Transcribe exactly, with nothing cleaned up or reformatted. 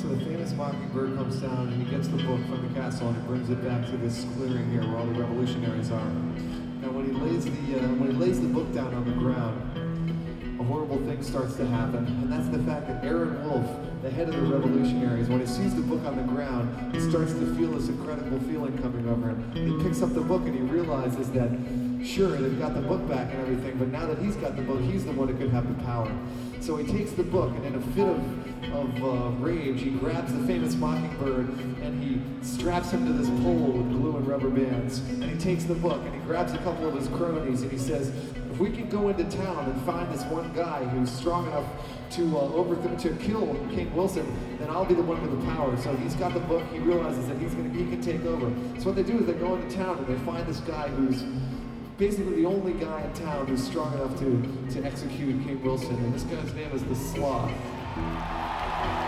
so the famous Mockingbird comes down and he gets the book from the castle and he brings it back to this clearing here where all the revolutionaries are. And when he lays the uh, when he lays the book down on the ground, a horrible thing starts to happen, and that's the fact that Aaron Wolf, the head of the revolutionaries, when he sees the book on the ground, he starts to feel this incredible feeling coming over him. He picks up the book and he realizes that, sure, they've got the book back and everything, but now that he's got the book, he's the one who could have the power. So he takes the book, and in a fit of, of uh, rage, he grabs the famous Mockingbird and he straps him to this pole with glue and rubber bands. And he takes the book and he grabs a couple of his cronies and he says, if we can go into town and find this one guy who's strong enough to uh, overth- to kill King Wilson, then I'll be the one with the power. So he's got the book. He realizes that he's gonna he can take over. So what they do is they go into town and they find this guy who's basically the only guy in town who's strong enough to to execute King Wilson. And this guy's name is the Sloth.